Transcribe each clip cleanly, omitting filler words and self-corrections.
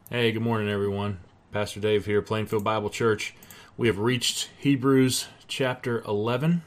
Hey, good morning, everyone. Pastor Dave here, Plainfield Bible Church. We have reached Hebrews chapter 11.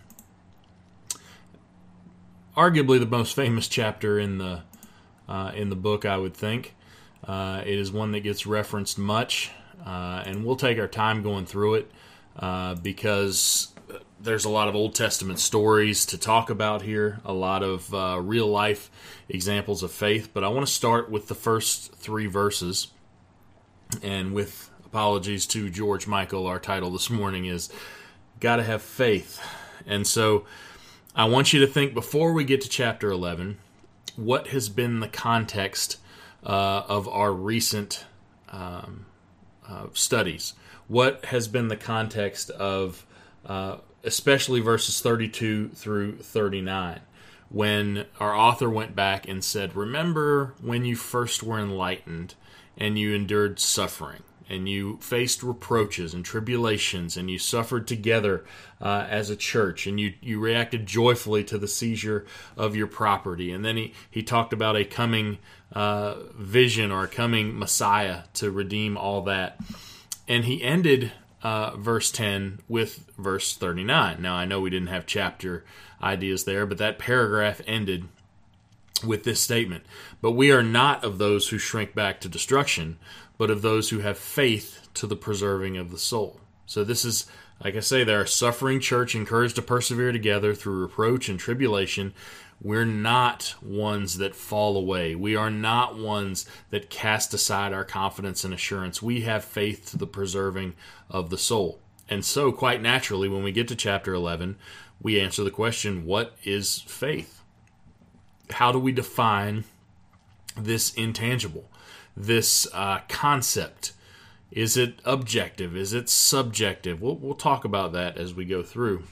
Arguably the most famous chapter in the book, I would think. It is one that gets referenced much, and we'll take our time going through it because there's a lot of Old Testament stories to talk about here, a lot of real-life examples of faith. But I want to start with the first three verses. And with apologies to George Michael, our title this morning is Gotta Have Faith. And so I want you to think, before we get to chapter 11, what has been the context of our recent studies? What has been the context of especially verses 32 through 39, when our author went back and said, remember when you first were enlightened, and you endured suffering, and you faced reproaches and tribulations, and you suffered together as a church, and you reacted joyfully to the seizure of your property. And then he talked about a coming vision or a coming Messiah to redeem all that. And he ended verse 10 with verse 39. Now, I know we didn't have chapter ideas there, but that paragraph ended with this statement: but we are not of those who shrink back to destruction, but of those who have faith to the preserving of the soul. So this is, like I say, they're a suffering church encouraged to persevere together through reproach and tribulation. We're not ones that fall away. We are not ones that cast aside our confidence and assurance. We have faith to the preserving of the soul. And so, quite naturally, when we get to chapter 11, we answer the question, what is faith? How do we define this intangible, this concept? Is it objective? Is it subjective? We'll talk about that as we go through.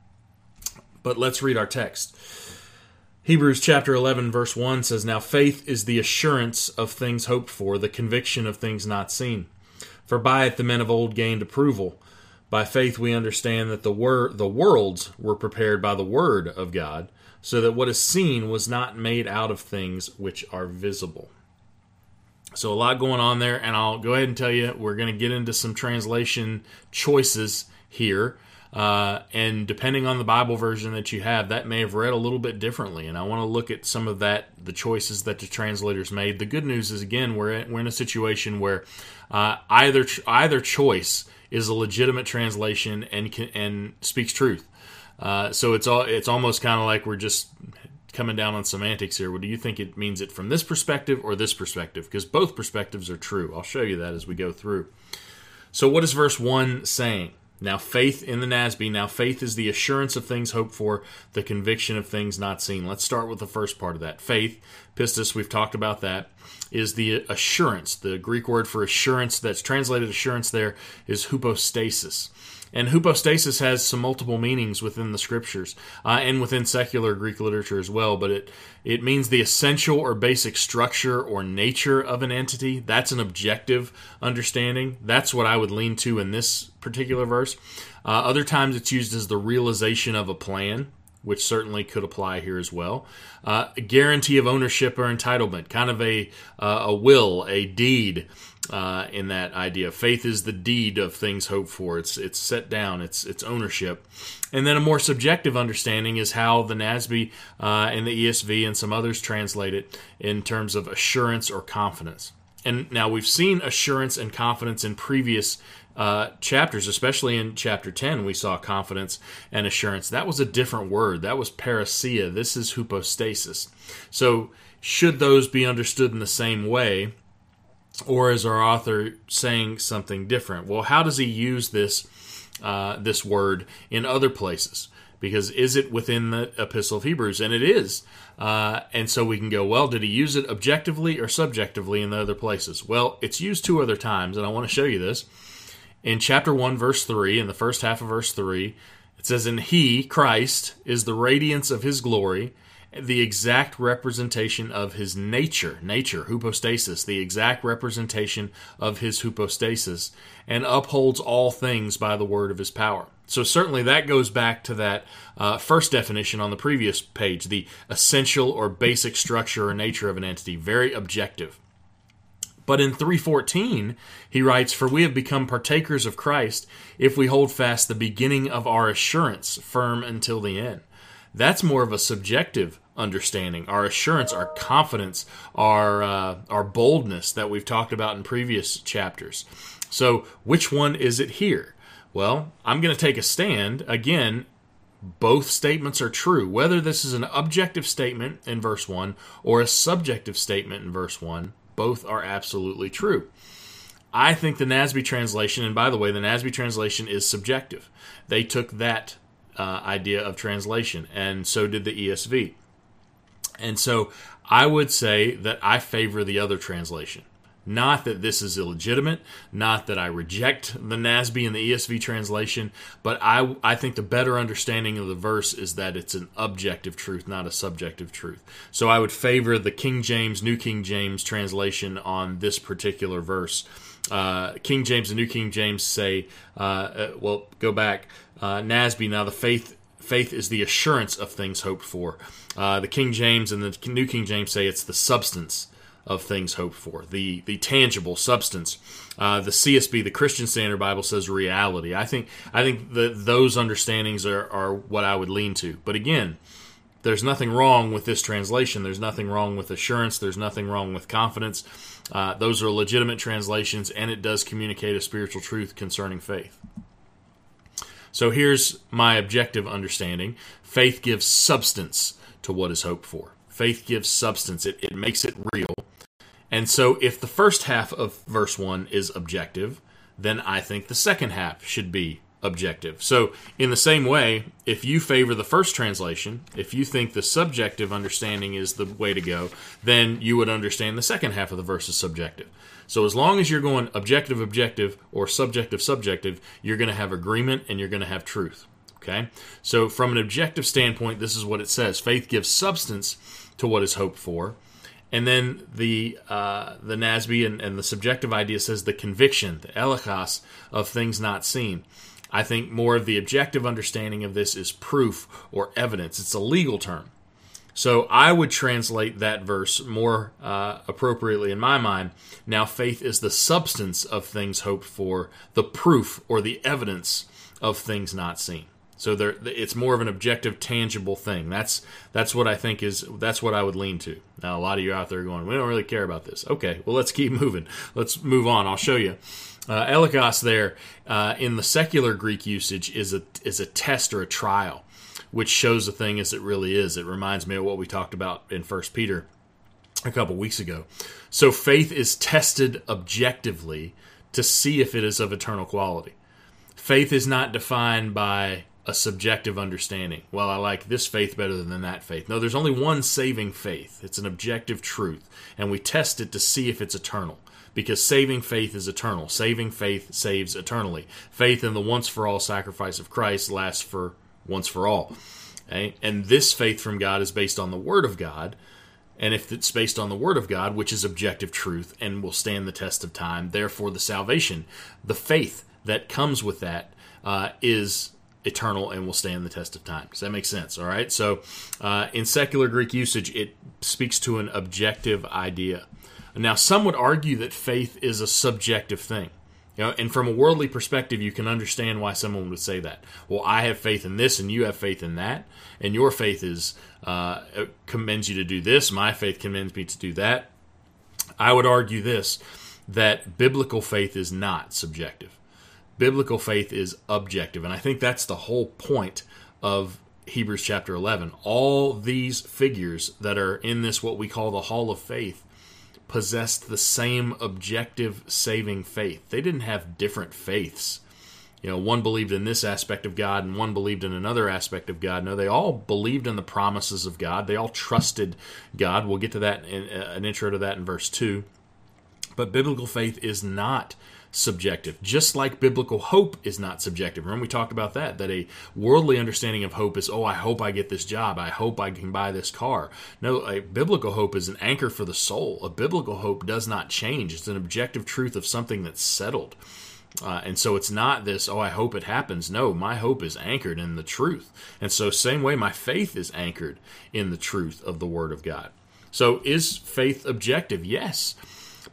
But let's read our text. Hebrews chapter 11 verse 1 says, now faith is the assurance of things hoped for, the conviction of things not seen. For by it the men of old gained approval. By faith we understand that the worlds were prepared by the word of God, so that what is seen was not made out of things which are visible. So a lot going on there, and I'll go ahead and tell you, we're going to get into some translation choices here, and depending on the Bible version that you have, that may have read a little bit differently, and I want to look at some of that, the choices that the translators made. The good news is, again, we're in a situation where either choice is a legitimate translation and speaks truth. So it's almost kind of like we're just coming down on semantics here. Well, do you think it means it from this perspective or this perspective? Because both perspectives are true. I'll show you that as we go through. So what is verse 1 saying? Now faith in the NASB. Now faith is the assurance of things hoped for, the conviction of things not seen. Let's start with the first part of that. Faith, pistis, we've talked about that, is the assurance. The Greek word for assurance that's translated assurance there is hypostasis. And hypostasis has some multiple meanings within the scriptures and within secular Greek literature as well, but it means the essential or basic structure or nature of an entity. That's an objective understanding. That's what I would lean to in this particular verse. Other times it's used as the realization of a plan, which certainly could apply here as well. A guarantee of ownership or entitlement, kind of a will, a deed. In that idea, faith is the deed of things hoped for. It's set down. It's ownership. And then a more subjective understanding is how the NASB and the ESV and some others translate it in terms of assurance or confidence. And now we've seen assurance and confidence in previous chapters, especially in chapter 10, we saw confidence and assurance. That was a different word. That was parousia. This is hypostasis. So should those be understood in the same way? Or is our author saying something different? Well, how does he use this word in other places? Because is it within the Epistle of Hebrews? And it is. And so we can go, well, did he use it objectively or subjectively in the other places? Well, it's used two other times, and I want to show you this. In chapter 1, verse 3, in the first half of verse 3, it says, and he, Christ, is the radiance of his glory, the exact representation of his nature, hypostasis, the exact representation of his hypostasis, and upholds all things by the word of his power. So certainly that goes back to that first definition on the previous page, the essential or basic structure or nature of an entity, very objective. But in 3:14, he writes, "For we have become partakers of Christ if we hold fast the beginning of our assurance firm until the end." That's more of a subjective understanding. Our assurance, our confidence, our boldness that we've talked about in previous chapters. So which one is it here? Well, I'm going to take a stand. Again, both statements are true. Whether this is an objective statement in verse 1 or a subjective statement in verse 1, both are absolutely true. I think the NASB translation, and by the way, the NASB translation is subjective. They took that idea of translation, and so did the ESV. And so I would say that I favor the other translation. Not that this is illegitimate, not that I reject the NASB and the ESV translation, but I think the better understanding of the verse is that it's an objective truth, not a subjective truth. So I would favor the King James, New King James translation on this particular verse. King James and New King James say, go back, NASB, now the faith is the assurance of things hoped for. The King James and the New King James say it's the substance of things hoped for, the tangible substance. The CSB, the Christian Standard Bible, says reality. I think that those understandings are what I would lean to. But again, there's nothing wrong with this translation. There's nothing wrong with assurance. There's nothing wrong with confidence. Those are legitimate translations, and it does communicate a spiritual truth concerning faith. So here's my objective understanding. Faith gives substance to what is hoped for. Faith gives substance. It makes it real. And so if the first half of verse 1 is objective, then I think the second half should be objective. So in the same way, if you favor the first translation, if you think the subjective understanding is the way to go, then you would understand the second half of the verse is subjective. So as long as you're going objective, objective, or subjective, subjective, you're going to have agreement and you're going to have truth. Okay? So from an objective standpoint, this is what it says. Faith gives substance to what is hoped for. And then the NASB and the subjective idea says the conviction, the elichas of things not seen. I think more of the objective understanding of this is proof or evidence. It's a legal term. So I would translate that verse more appropriately in my mind. Now faith is the substance of things hoped for, the proof or the evidence of things not seen. So it's more of an objective, tangible thing. That's what I think that's what I would lean to. Now, a lot of you out there are going, we don't really care about this. Okay, well, let's keep moving. Let's move on. I'll show you. Elikos there in the secular Greek usage is a test or a trial, which shows the thing as it really is. It reminds me of what we talked about in 1 Peter a couple weeks ago. So faith is tested objectively to see if it is of eternal quality. Faith is not defined by a subjective understanding. Well, I like this faith better than that faith. No, there's only one saving faith. It's an objective truth, and we test it to see if it's eternal, because saving faith is eternal. Saving faith saves eternally. Faith in the once-for-all sacrifice of Christ lasts for once for all. Okay? And this faith from God is based on the Word of God, and if it's based on the Word of God, which is objective truth and will stand the test of time, therefore the salvation, the faith that comes with that is eternal and will stand the test of time. Does that make sense? All right. So in secular Greek usage, it speaks to an objective idea. Now, some would argue that faith is a subjective thing. And from a worldly perspective, you can understand why someone would say that. Well, I have faith in this, and you have faith in that, and your faith commends you to do this. My faith commends me to do that. I would argue this, that biblical faith is not subjective. Biblical faith is objective, and I think that's the whole point of Hebrews chapter 11. All these figures that are in this, what we call the Hall of Faith, possessed the same objective saving faith. They didn't have different faiths. One believed in this aspect of God and one believed in another aspect of God. No, they all believed in the promises of God. They all trusted God. We'll get to that, an intro to that in verse 2. But biblical faith is not subjective, just like biblical hope is not subjective. Remember we talked about that a worldly understanding of hope is, I hope I get this job. I hope I can buy this car. No, a biblical hope is an anchor for the soul. A biblical hope does not change. It's an objective truth of something that's settled. And so it's not this, I hope it happens. No, my hope is anchored in the truth. And so same way my faith is anchored in the truth of the Word of God. So is faith objective? Yes.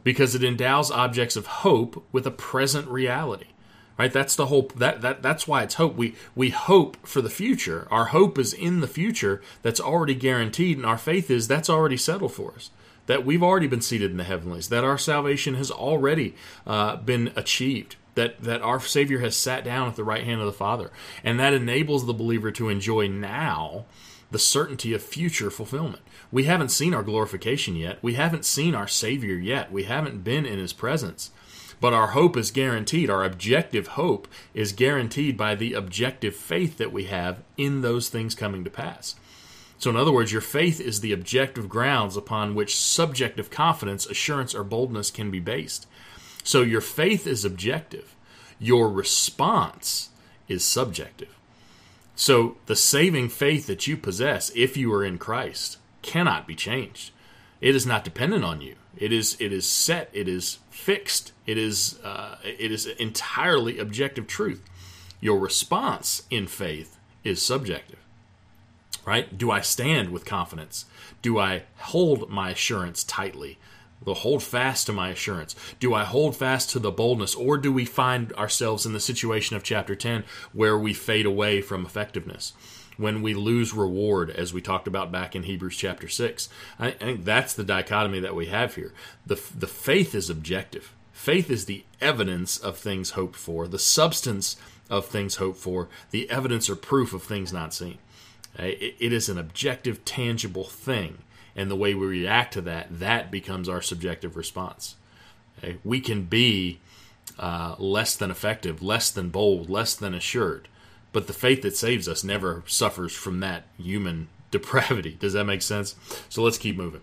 because it endows objects of hope with a present reality. Right? That's the whole. That's why it's hope. We hope for the future. Our hope is in the future. That's already guaranteed, and our faith is that's already settled for us. That we've already been seated in the heavenlies. That our salvation has already been achieved. That our Savior has sat down at the right hand of the Father, and that enables the believer to enjoy now the certainty of future fulfillment. We haven't seen our glorification yet. We haven't seen our Savior yet. We haven't been in His presence. But our hope is guaranteed. Our objective hope is guaranteed by the objective faith that we have in those things coming to pass. So in other words, your faith is the objective grounds upon which subjective confidence, assurance, or boldness can be based. So your faith is objective. Your response is subjective. So the saving faith that you possess, if you are in Christ, cannot be changed. It is not dependent on you. It is set. It is fixed. It is entirely objective truth. Your response in faith is subjective. Right? Do I stand with confidence? Do I hold my assurance tightly? Will hold fast to my assurance? Do I hold fast to the boldness? Or do we find ourselves in the situation of chapter 10 where we fade away from effectiveness? When we lose reward, as we talked about back in Hebrews chapter 6. I think that's the dichotomy that we have here. The faith is objective. Faith is the evidence of things hoped for, the substance of things hoped for, the evidence or proof of things not seen. It is an objective, tangible thing, and the way we react to that becomes our subjective response. We can be less than effective, less than bold, less than assured, but the faith that saves us never suffers from that human depravity. Does that make sense? So let's keep moving.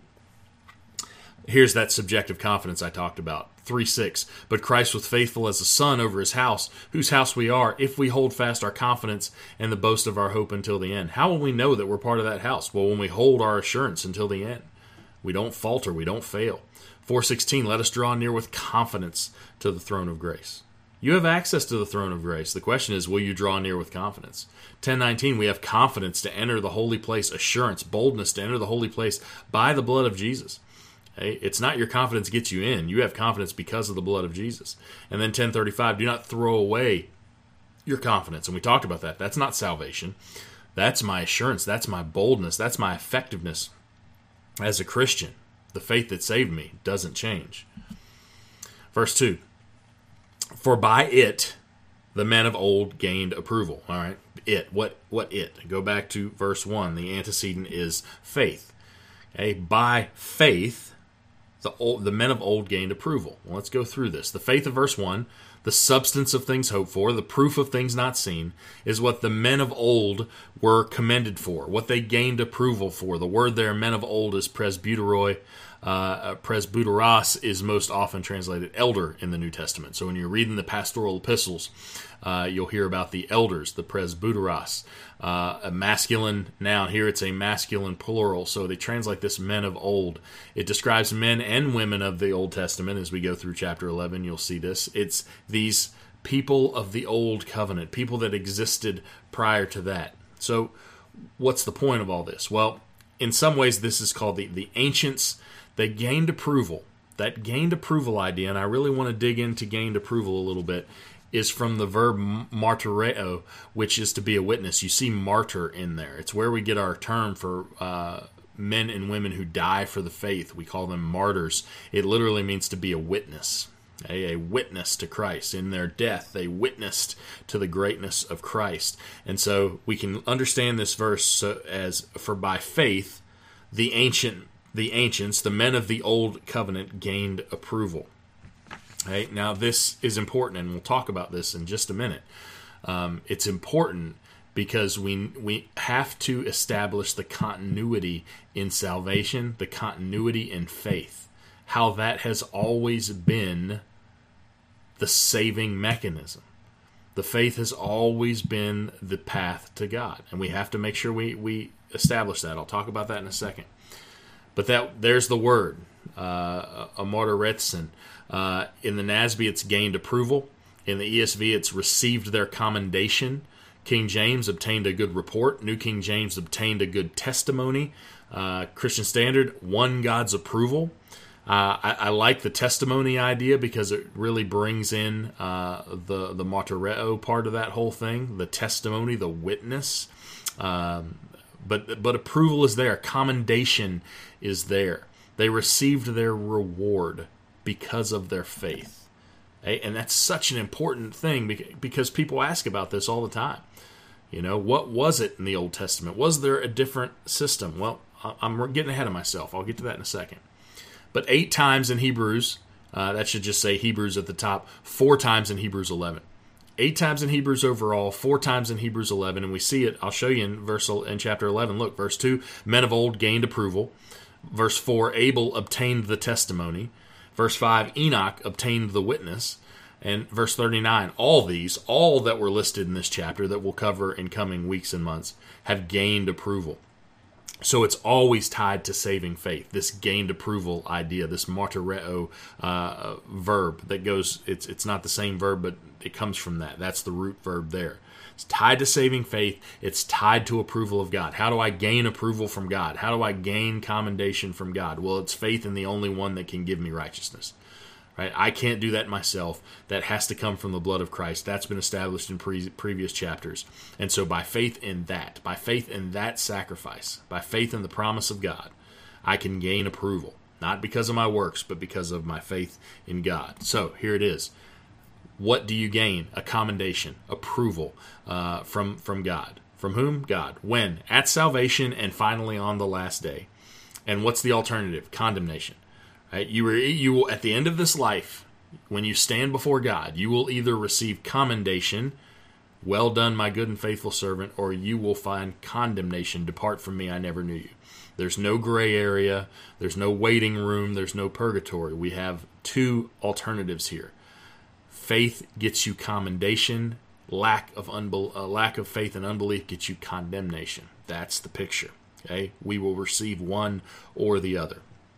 Here's that subjective confidence I talked about. 3:6. But Christ was faithful as a son over his house, whose house we are, if we hold fast our confidence and the boast of our hope until the end. How will we know that we're part of that house? Well, when we hold our assurance until the end. We don't falter. We don't fail. 4:16. Let us draw near with confidence to the throne of grace. You have access to the throne of grace. The question is, will you draw near with confidence? 10:19, we have confidence to enter the holy place, assurance, boldness to enter the holy place by the blood of Jesus. It's not your confidence gets you in. You have confidence because of the blood of Jesus. And then 10:35, do not throw away your confidence. And we talked about that. That's not salvation. That's my assurance. That's my boldness. That's my effectiveness as a Christian. The faith that saved me doesn't change. Verse 2. For by it the men of old gained approval. All right, what it? Go back to verse 1. The antecedent is faith. Okay, by faith the men of old gained approval. Well, let's go through this. The faith of verse 1, the substance of things hoped for, the proof of things not seen, is what the men of old were commended for, what they gained approval for. The word there, men of old, is presbyteroi. Presbyteros is most often translated elder in the New Testament. So when you're reading the pastoral epistles, you'll hear about the elders, the presbyteros. A masculine noun. Here it's a masculine plural, so they translate this men of old. It describes men and women of the Old Testament. As we go through chapter 11, you'll see this. It's these people of the Old Covenant, people that existed prior to that. So what's the point of all this? Well, in some ways, this is called the ancients. They gained approval. That gained approval idea, and I really want to dig into gained approval a little bit, is from the verb martyreo, which is to be a witness. You see martyr in there. It's where we get our term for men and women who die for the faith. We call them martyrs. It literally means to be a witness. A witness to Christ. In their death, they witnessed to the greatness of Christ. And so we can understand this verse as, for by faith, the ancients, the men of the old covenant, gained approval. Okay? Now this is important, and we'll talk about this in just a minute. It's important because we have to establish the continuity in salvation, the continuity in faith, how that has always been the saving mechanism. The faith has always been the path to God, and we have to make sure we establish that. I'll talk about that in a second. But there's the word, amartoretsin. In the NASB, it's gained approval. In the ESV, it's received their commendation. King James obtained a good report. New King James obtained a good testimony. Christian Standard won God's approval. I like the testimony idea because it really brings in the martyreo part of that whole thing, the testimony, the witness. But approval is there. Commendation is there. They received their reward because of their faith. And that's such an important thing because people ask about this all the time. What was it in the Old Testament? Was there a different system? Well, I'm getting ahead of myself. I'll get to that in a second. But 8 times in Hebrews, that should just say Hebrews at the top, 4 times in Hebrews 11. 8 times in Hebrews overall, 4 times in Hebrews 11, and we see it. I'll show you in chapter 11. Look, verse 2, men of old gained approval. Verse 4, Abel obtained the testimony. Verse 5, Enoch obtained the witness. And verse 39, all that were listed in this chapter that we'll cover in coming weeks and months, have gained approval. So it's always tied to saving faith, this gained approval idea, this martyreo verb that goes, it's not the same verb, but it comes from that. That's the root verb there. It's tied to saving faith. It's tied to approval of God. How do I gain approval from God? How do I gain commendation from God? Well, it's faith in the only one that can give me righteousness. Right? I can't do that myself. That has to come from the blood of Christ. That's been established in previous chapters. And so by faith in that sacrifice, by faith in the promise of God, I can gain approval. Not because of my works, but because of my faith in God. So here it is. What do you gain? A commendation, approval from God. From whom? God. When? At salvation and finally on the last day. And what's the alternative? Condemnation. Right? You will at the end of this life, when you stand before God, you will either receive commendation, well done, my good and faithful servant, or you will find condemnation, depart from me, I never knew you. There's no gray area, there's no waiting room, there's no purgatory. We have 2 alternatives here. Faith gets you commendation, lack of faith and unbelief gets you condemnation. That's the picture. Okay? We will receive one or the other.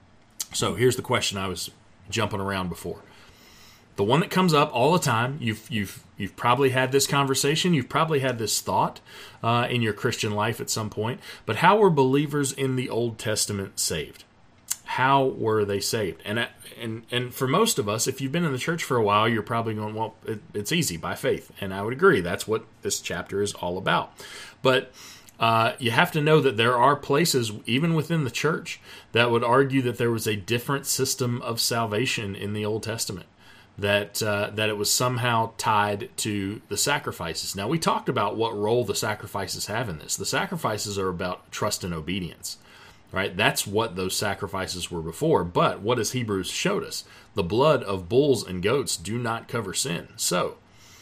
So here's the question I was jumping around before. The one that comes up all the time, you've probably had this conversation, you've probably had this thought in your Christian life at some point, but how were believers in the Old Testament saved? How were they saved? And for most of us, if you've been in the church for a while, you're probably going, well, it's easy, by faith. And I would agree, that's what this chapter is all about. But you have to know that there are places, even within the church, that would argue that there was a different system of salvation in the Old Testament, that it was somehow tied to the sacrifices. Now, we talked about what role the sacrifices have in this. The sacrifices are about trust and obedience, right? That's what those sacrifices were before. But what has Hebrews showed us? The blood of bulls and goats do not cover sin. So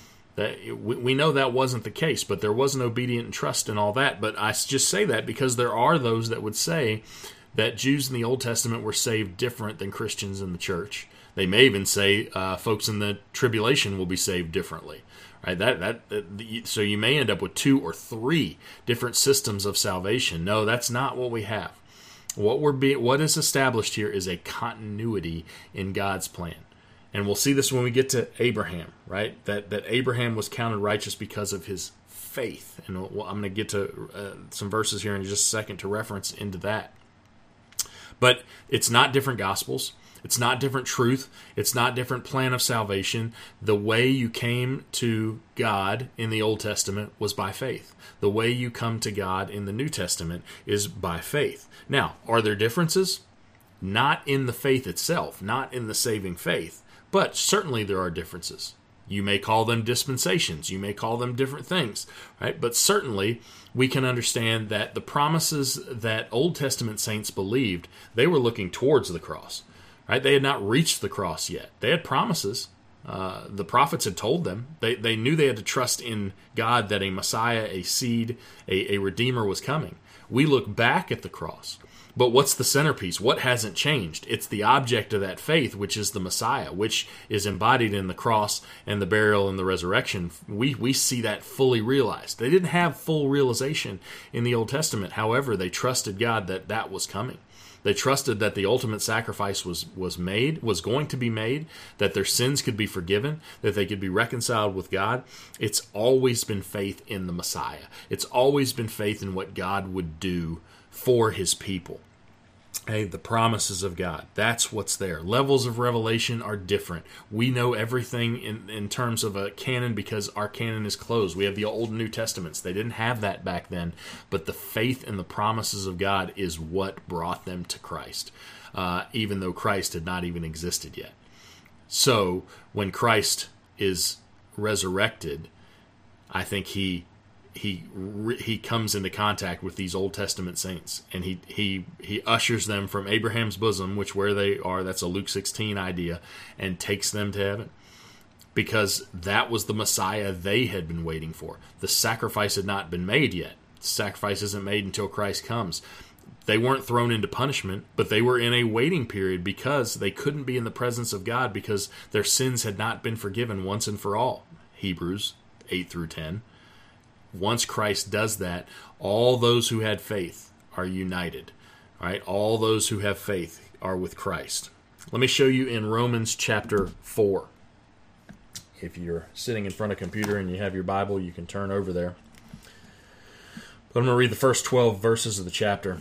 we know that wasn't the case, but there was an obedient and trust and all that. But I just say that because there are those that would say that Jews in the Old Testament were saved different than Christians in the church. They may even say folks in the tribulation will be saved differently. Right? So you may end up with 2 or 3 different systems of salvation. No, that's not what we have. What is established here is a continuity in God's plan. And we'll see this when we get to Abraham, right? That Abraham was counted righteous because of his faith. And I'm going to get to some verses here in just a second to reference into that. But it's not different gospels. It's not different truth. It's not different plan of salvation. The way you came to God in the Old Testament was by faith. The way you come to God in the New Testament is by faith. Now, are there differences? Not in the faith itself, not in the saving faith, but certainly there are differences. You may call them dispensations. You may call them different things, right? But certainly we can understand that the promises that Old Testament saints believed, they were looking towards the cross, right? They had not reached the cross yet. They had promises. The prophets had told them. They knew they had to trust in God that a Messiah, a seed, a Redeemer was coming. We look back at the cross. But what's the centerpiece? What hasn't changed? It's the object of that faith, which is the Messiah, which is embodied in the cross and the burial and the resurrection. We see that fully realized. They didn't have full realization in the Old Testament. However, they trusted God that was coming. They trusted that the ultimate sacrifice was going to be made, that their sins could be forgiven, that they could be reconciled with God. It's always been faith in the Messiah. It's always been faith in what God would do for his people. Hey, the promises of God. That's what's there. Levels of revelation are different. We know everything in terms of a canon because our canon is closed. We have the Old and New Testaments. They didn't have that back then. But the faith and the promises of God is what brought them to Christ, even though Christ had not even existed yet. So when Christ is resurrected, I think he comes into contact with these Old Testament saints, and he ushers them from Abraham's bosom, which where they are, that's a Luke 16 idea, and takes them to heaven, because that was the Messiah they had been waiting for. The sacrifice had not been made yet. The sacrifice isn't made until Christ comes. They weren't thrown into punishment, but they were in a waiting period because they couldn't be in the presence of God because their sins had not been forgiven once and for all. Hebrews 8 through 10. Once Christ does that, all those who had faith are united. Right? All those who have faith are with Christ. Let me show you in Romans chapter 4. If you're sitting in front of a computer and you have your Bible, you can turn over there. But I'm going to read the first 12 verses of the chapter.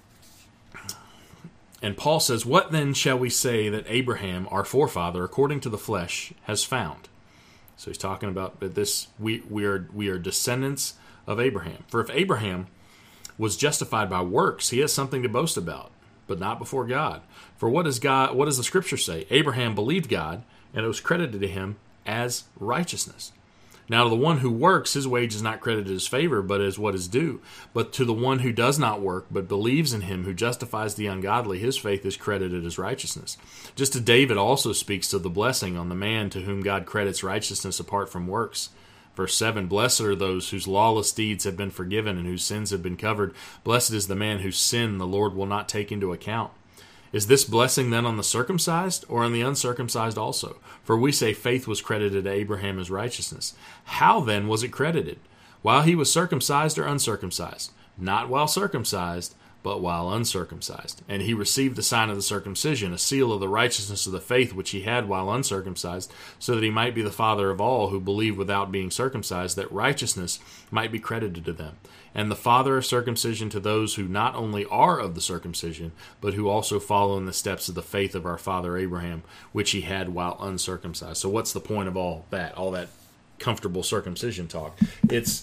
And Paul says, "What then shall we say that Abraham, our forefather, according to the flesh, has found?" So he's talking about that we are descendants of Abraham. For if Abraham was justified by works, he has something to boast about, but not before God. For what does the Scripture say? Abraham believed God, and it was credited to him as righteousness. Now to the one who works, his wage is not credited as favor, but as what is due. But to the one who does not work, but believes in him who justifies the ungodly, his faith is credited as righteousness. Just as David also speaks to the blessing on the man to whom God credits righteousness apart from works. Verse 7, "Blessed are those whose lawless deeds have been forgiven and whose sins have been covered. Blessed is the man whose sin the Lord will not take into account. Is this blessing then on the circumcised or on the uncircumcised also? For we say faith was credited to Abraham as righteousness. How then was it credited? While he was circumcised or uncircumcised? Not while circumcised, but while uncircumcised. And he received the sign of the circumcision, a seal of the righteousness of the faith which he had while uncircumcised, so that he might be the father of all who believe without being circumcised, that righteousness might be credited to them. And the father of circumcision to those who not only are of the circumcision, but who also follow in the steps of the faith of our father Abraham, which he had while uncircumcised." So what's the point of all that comfortable circumcision talk? It's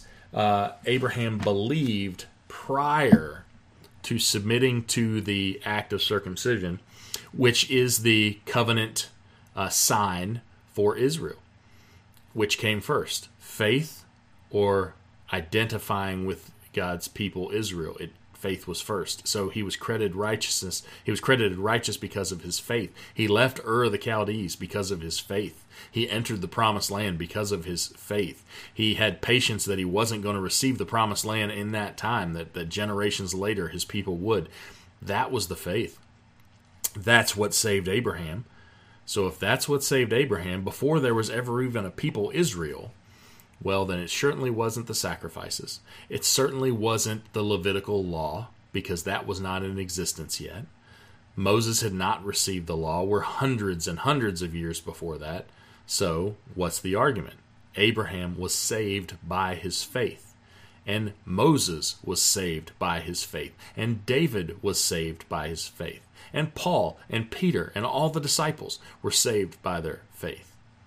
Abraham believed prior to submitting to the act of circumcision, which is the covenant sign for Israel. Which came first, faith or identifying with God's people Israel? Faith was first. So he was credited righteousness. He was credited righteous because of his faith. He left Ur of the Chaldees because of his faith. He entered the promised land because of his faith. He had patience that he wasn't going to receive the promised land in that time, that generations later his people would. That was the faith. That's what saved Abraham. So if that's what saved Abraham, before there was ever even a people Israel, well, then it certainly wasn't the sacrifices. It certainly wasn't the Levitical law, because that was not in existence yet. Moses had not received the law. We're hundreds and hundreds of years before that. So, what's the argument? Abraham was saved by his faith. And Moses was saved by his faith. And David was saved by his faith. And Paul and Peter and all the disciples were saved by their faith.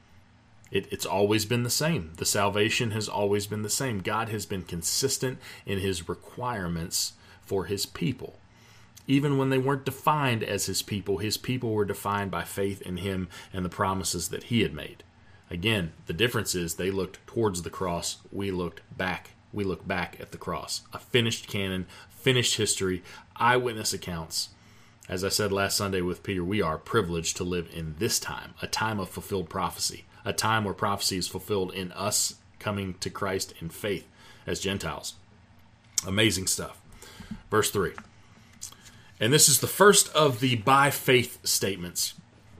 It's always been the same. The salvation has always been the same. God has been consistent in his requirements for his people. Even when they weren't defined as his people were defined by faith in him and the promises that he had made. Again, the difference is they looked towards the cross. We look back at the cross. A finished canon, finished history, eyewitness accounts. As I said last Sunday with Peter, we are privileged to live in this time, a time of fulfilled prophecy. A time where prophecy is fulfilled in us coming to Christ in faith as Gentiles. Amazing stuff. Verse 3. And this is the first of the by faith statements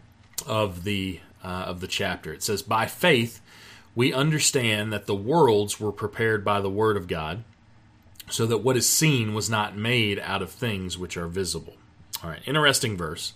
of the chapter. It says, "By faith we understand that the worlds were prepared by the word of God, so that what is seen was not made out of things which are visible." All right, interesting verse.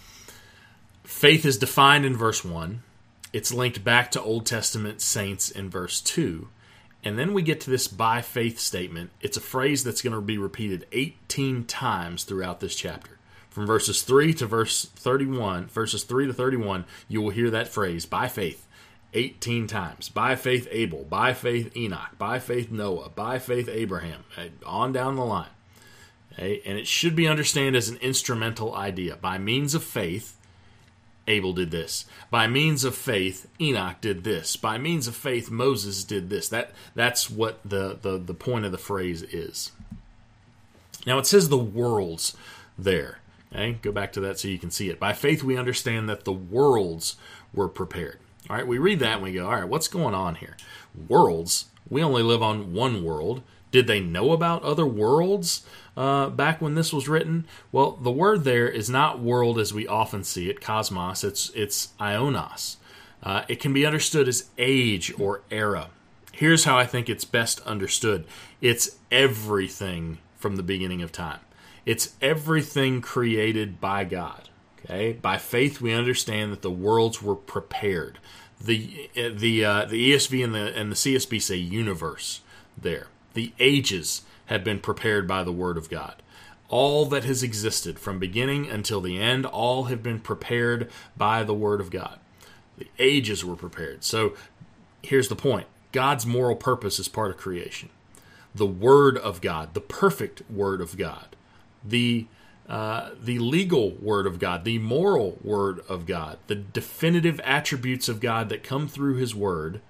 Faith is defined in verse 1. It's linked back to Old Testament saints in verse 2. And then we get to this by faith statement. It's a phrase that's going to be repeated 18 times throughout this chapter. From verses 3 to verses 3 to 31, you will hear that phrase, by faith, 18 times. By faith Abel, by faith Enoch, by faith Noah, by faith Abraham, on down the line. Okay? And it should be understood as an instrumental idea. By means of faith, Abel did this. By means of faith, Enoch did this. By means of faith, Moses did this. That's what the point of the phrase is. Now it says the worlds there. Okay? Go back to that so you can see it. By faith we understand that the worlds were prepared. All right, we read that and we go, all right, what's going on here? Worlds, we only live on one world. Did they know about other worlds back when this was written? Well, the word there is not world as we often see it, cosmos. It's ionos. It can be understood as age or era. Here's how I think it's best understood. It's everything from the beginning of time. It's everything created by God. Okay? By faith, we understand that the worlds were prepared. The ESV and the CSB say universe there. The ages have been prepared by the Word of God. All that has existed from beginning until the end, all have been prepared by the Word of God. The ages were prepared. So here's the point. God's moral purpose is part of creation. The Word of God, the perfect Word of God, the legal Word of God, the moral Word of God, the definitive attributes of God that come through His Word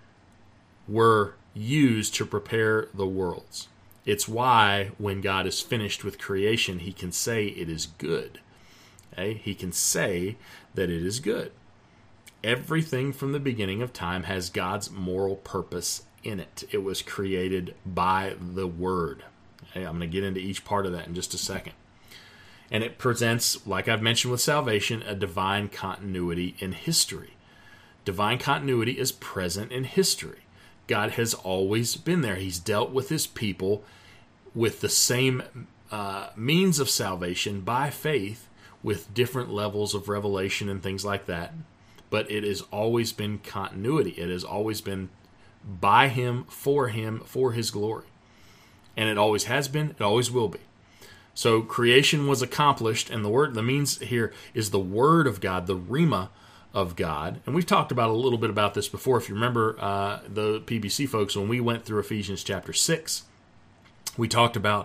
were used to prepare the worlds. It's why when God is finished with creation, He can say it is good. Okay? He can say that it is good. Everything from the beginning of time has God's moral purpose in it. It was created by the Word. Okay? I'm going to get into each part of that in just a second. And it presents, like I've mentioned with salvation, a divine continuity in history. Divine continuity is present in history. God has always been there. He's dealt with His people with the same means of salvation by faith with different levels of revelation and things like that. But it has always been continuity. It has always been by Him, for His glory. And it always has been, it always will be. So creation was accomplished, and the means here is the Word of God, the Rhema of God. And we've talked about a little bit about this before. If you remember the PBC folks, when we went through Ephesians chapter 6, we talked about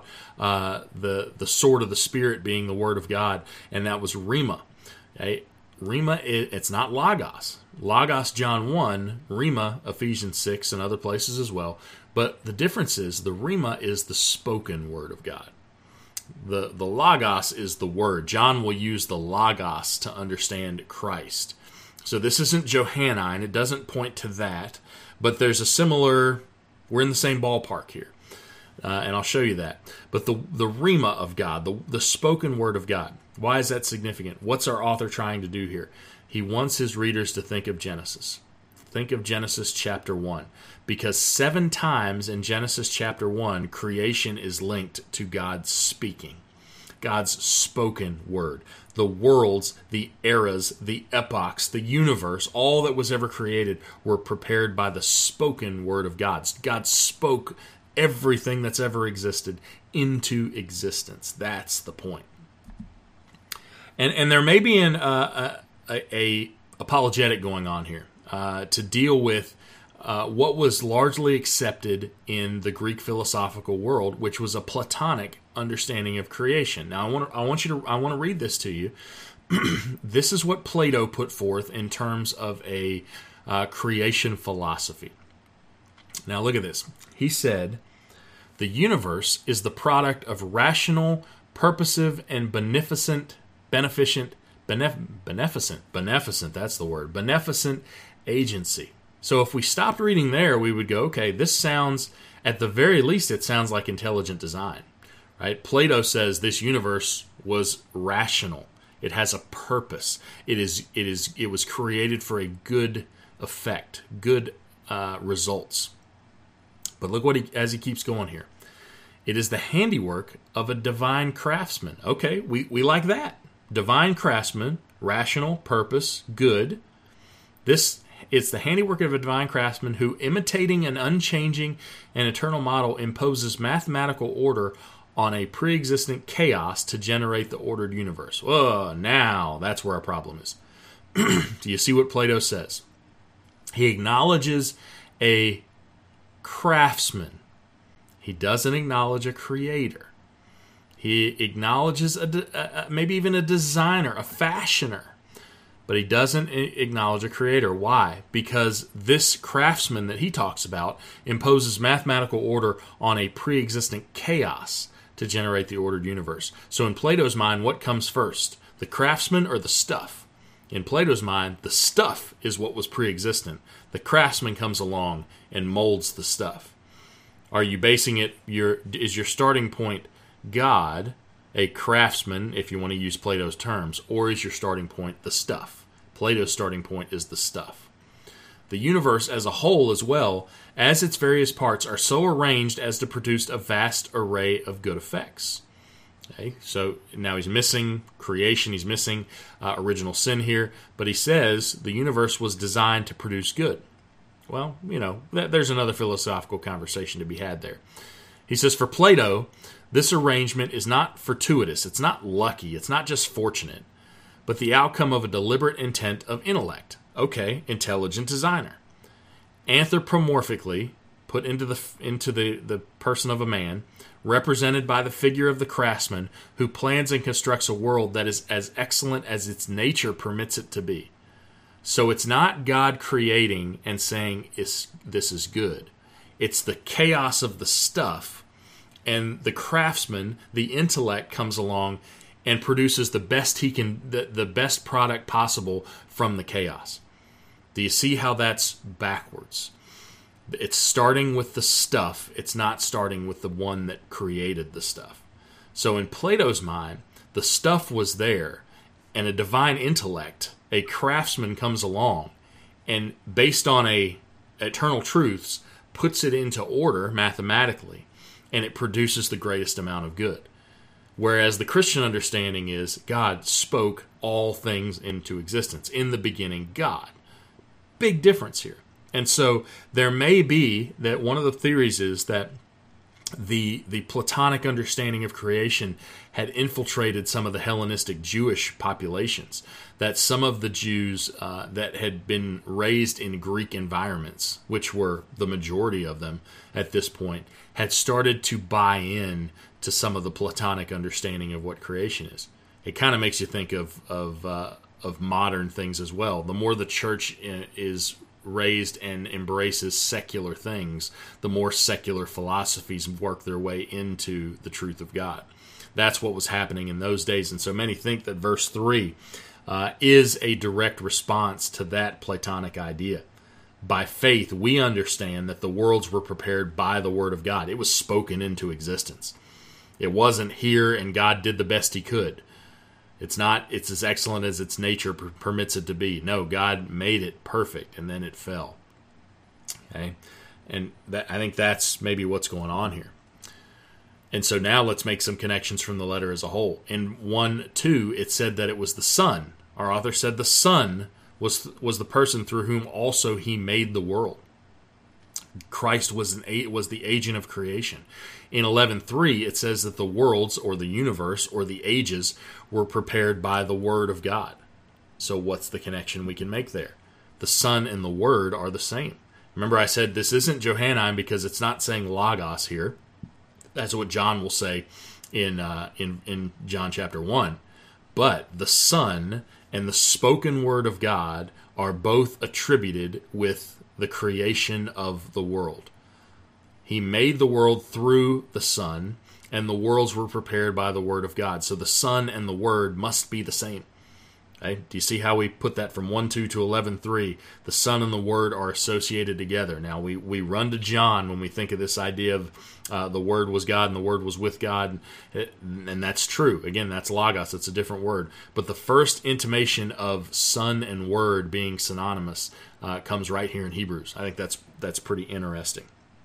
the sword of the Spirit being the Word of God, and that was Rhema. Okay? Rhema, it's not Logos. Logos, John 1, Rhema, Ephesians 6, and other places as well. But the difference is the Rhema is the spoken Word of God. The Logos is the Word. John will use the Logos to understand Christ. So this isn't Johannine. It doesn't point to that. But there's a similar, we're in the same ballpark here. And I'll show you that. But the Rhema of God, the spoken Word of God, why is that significant? What's our author trying to do here? He wants his readers to think of Genesis. Think of Genesis chapter 1. Because 7 times in Genesis chapter 1, creation is linked to God speaking. God's spoken word. The worlds, the eras, the epochs, the universe, all that was ever created were prepared by the spoken word of God. God spoke everything that's ever existed into existence. That's the point. And there may be an apologetic going on here to deal with what was largely accepted in the Greek philosophical world, which was a Platonic understanding of creation. Now, I want to read this to you. This is what Plato put forth in terms of a creation philosophy. Now, look at this. He said, "The universe is the product of rational, purposive, and beneficent. Beneficent, that's the word. Beneficent agency." So if we stopped reading there, we would go, okay, this sounds, at the very least, it sounds like intelligent design, right? Plato says this universe was rational. It has a purpose. It was created for a good effect, good results. But look as he keeps going here. It is the handiwork of a divine craftsman. Okay, we like that. Divine craftsman, rational, purpose, good. It's the handiwork of a divine craftsman who, imitating an unchanging and eternal model, imposes mathematical order on a pre-existent chaos to generate the ordered universe. Whoa, now that's where our problem is. Do you see what Plato says? He acknowledges a craftsman. He doesn't acknowledge a creator. He acknowledges maybe even a designer, a fashioner. But he doesn't acknowledge a creator. Why? Because this craftsman that he talks about imposes mathematical order on a pre-existent chaos to generate the ordered universe. So in Plato's mind, what comes first? The craftsman or the stuff? In Plato's mind, the stuff is what was pre-existent. The craftsman comes along and molds the stuff. Are you basing it, is your starting point God, a craftsman, if you want to use Plato's terms, or is your starting point the stuff? Plato's starting point is the stuff. The universe as a whole, as well as its various parts, are so arranged as to produce a vast array of good effects. Okay, so now he's missing creation, he's missing original sin here, but he says the universe was designed to produce good. Well, there's another philosophical conversation to be had there. He says, for Plato, this arrangement is not fortuitous, it's not lucky, it's not just fortunate, but the outcome of a deliberate intent of intellect. Okay, intelligent designer. Anthropomorphically put into the person of a man, represented by the figure of the craftsman who plans and constructs a world that is as excellent as its nature permits it to be. So it's not God creating and saying this is good. It's the chaos of the stuff, and the craftsman, the intellect, comes along and produces the best he can, the best product possible from the chaos. Do you see how that's backwards? It's starting with the stuff. It's not starting with the one that created the stuff. So in Plato's mind, the stuff was there, and a divine intellect, a craftsman, comes along and, based on eternal truths, puts it into order mathematically, and it produces the greatest amount of good. Whereas the Christian understanding is God spoke all things into existence. In the beginning, God. Big difference here. And so there may be that one of the theories is that the Platonic understanding of creation had infiltrated some of the Hellenistic Jewish populations, that some of the Jews that had been raised in Greek environments, which were the majority of them at this point, had started to buy in to some of the Platonic understanding of what creation is. It kind of makes you think of modern things as well. The more the church is raised and embraces secular things, the more secular philosophies work their way into the truth of God. That's what was happening in those days, and so many think that verse 3 is a direct response to that Platonic idea. By faith, we understand that the worlds were prepared by the Word of God. It was spoken into existence. It wasn't here and God did the best he could. It's as excellent as its nature permits it to be. No, God made it perfect, and then it fell. Okay? And I think that's maybe what's going on here. And so now let's make some connections from the letter as a whole. In 1:2, it said that it was the Son. Our author said the Son was the person through whom also he made the world. Christ was the agent of creation. In 11:3, it says that the worlds, or the universe, or the ages, were prepared by the Word of God. So what's the connection we can make there? The Son and the Word are the same. Remember I said this isn't Johannine because it's not saying Logos here. That's what John will say in John chapter 1. But the Son and the spoken Word of God are both attributed with the creation of the world. He made the world through the Son, and the worlds were prepared by the Word of God. So the Son and the Word must be the same. Okay? Do you see how we put that from 1:2 to 11:3? The Son and the Word are associated together. Now we run to John when we think of this idea of the Word was God and the Word was with God, and that's true. Again, that's Logos. It's a different word. But the first intimation of Son and Word being synonymous comes right here in Hebrews. I think that's pretty interesting.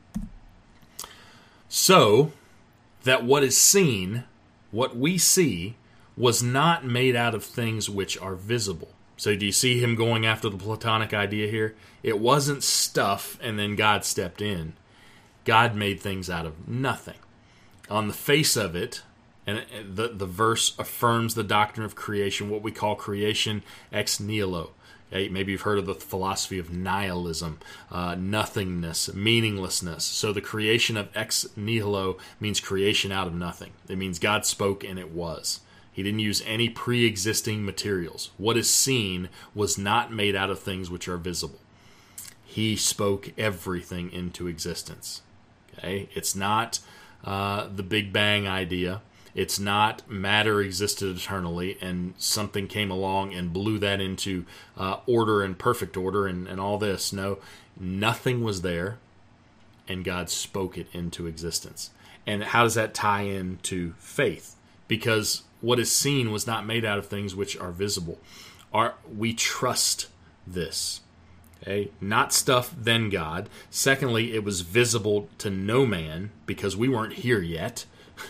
So that what is seen, what we see, was not made out of things which are visible. So do you see him going after the Platonic idea here? It wasn't stuff and then God stepped in. God made things out of nothing. On the face of it, and the verse affirms the doctrine of creation, what we call creation ex nihilo. Okay? Maybe you've heard of the philosophy of nihilism, nothingness, meaninglessness. So the creation of ex nihilo means creation out of nothing. It means God spoke and it was. He didn't use any pre-existing materials. What is seen was not made out of things which are visible. He spoke everything into existence. Okay? It's not the Big Bang idea. It's not matter existed eternally and something came along and blew that into order and perfect order and all this. No, nothing was there, and God spoke it into existence. And how does that tie into faith? Because what is seen was not made out of things which are visible. We trust this. Okay? Not stuff, then God. Secondly, it was visible to no man because we weren't here yet.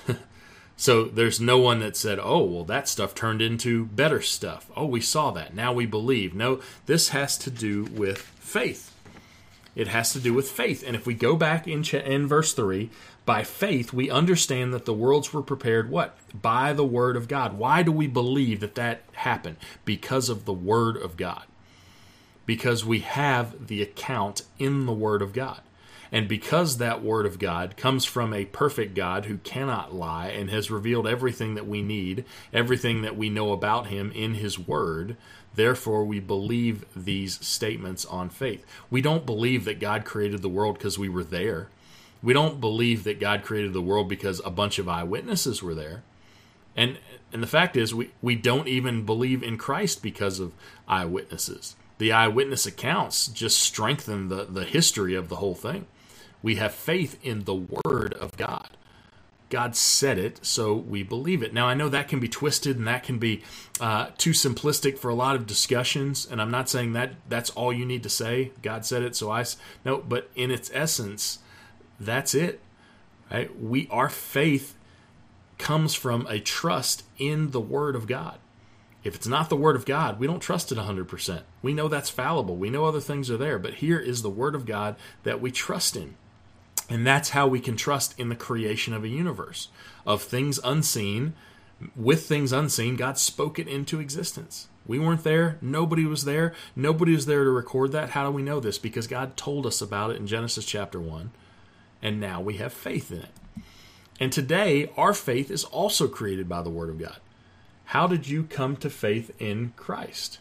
So there's no one that said, oh, well, that stuff turned into better stuff. Oh, we saw that. Now we believe. No, this has to do with faith. It has to do with faith. And if we go back in verse 3, by faith we understand that the worlds were prepared, what? By the Word of God. Why do we believe that happened? Because of the Word of God. Because we have the account in the Word of God. And because that Word of God comes from a perfect God who cannot lie and has revealed everything that we need, everything that we know about Him in His Word, therefore we believe these statements on faith. We don't believe that God created the world because we were there. We don't believe that God created the world because a bunch of eyewitnesses were there. And the fact is, we don't even believe in Christ because of eyewitnesses. The eyewitness accounts just strengthen the history of the whole thing. We have faith in the Word of God. God said it, so we believe it. Now, I know that can be twisted and that can be too simplistic for a lot of discussions, and I'm not saying that that's all you need to say. God said it, so no, but in its essence, that's it. Right? Our faith comes from a trust in the Word of God. If it's not the Word of God, we don't trust it 100%. We know that's fallible. We know other things are there, but here is the Word of God that we trust in. And that's how we can trust in the creation of a universe. Of things unseen, with things unseen, God spoke it into existence. We weren't there. Nobody was there. Nobody was there to record that. How do we know this? Because God told us about it in Genesis chapter 1. And now we have faith in it. And today, our faith is also created by the Word of God. How did you come to faith in Christ?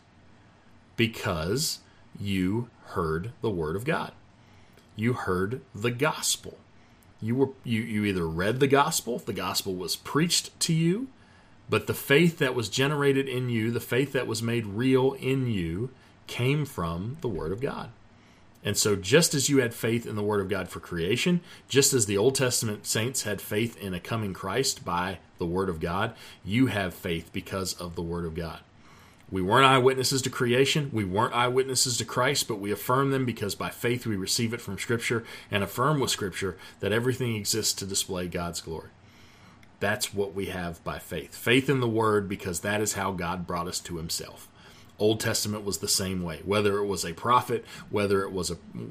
Because you heard the Word of God. You heard the gospel. You either read the gospel was preached to you, but the faith that was generated in you, the faith that was made real in you, came from the Word of God. And so just as you had faith in the Word of God for creation, just as the Old Testament saints had faith in a coming Christ by the Word of God, you have faith because of the Word of God. We weren't eyewitnesses to creation. We weren't eyewitnesses to Christ, but we affirm them because by faith we receive it from Scripture and affirm with Scripture that everything exists to display God's glory. That's what we have by faith. Faith in the Word because that is how God brought us to Himself. Old Testament was the same way. Whether it was a prophet, whether it was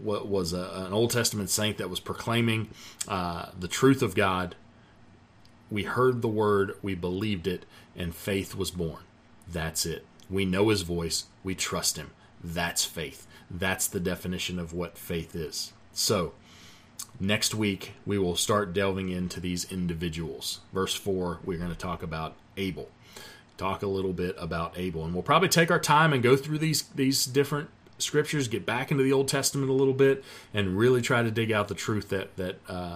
an Old Testament saint that was proclaiming the truth of God, we heard the Word, we believed it, and faith was born. That's it. We know His voice. We trust Him. That's faith. That's the definition of what faith is. So, next week, we will start delving into these individuals. Verse 4, we're going to talk about Abel. Talk a little bit about Abel. And we'll probably take our time and go through these different scriptures, get back into the Old Testament a little bit, and really try to dig out the truth that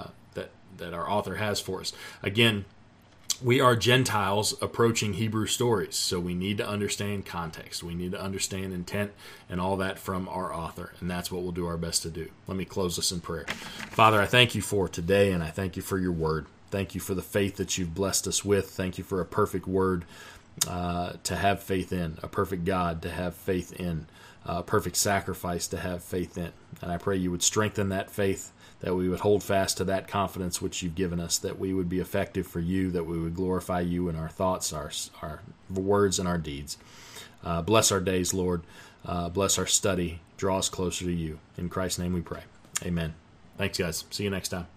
our author has for us. Again, we are Gentiles approaching Hebrew stories, so we need to understand context. We need to understand intent and all that from our author, and that's what we'll do our best to do. Let me close this in prayer. Father, I thank you for today, and I thank you for your word. Thank you for the faith that you've blessed us with. Thank you for a perfect word to have faith in, a perfect God to have faith in, a perfect sacrifice to have faith in. And I pray you would strengthen that faith, that we would hold fast to that confidence which you've given us, that we would be effective for you, that we would glorify you in our thoughts, our words, and our deeds. Bless our days, Lord. Bless our study. Draw us closer to you. In Christ's name we pray. Amen. Thanks, guys. See you next time.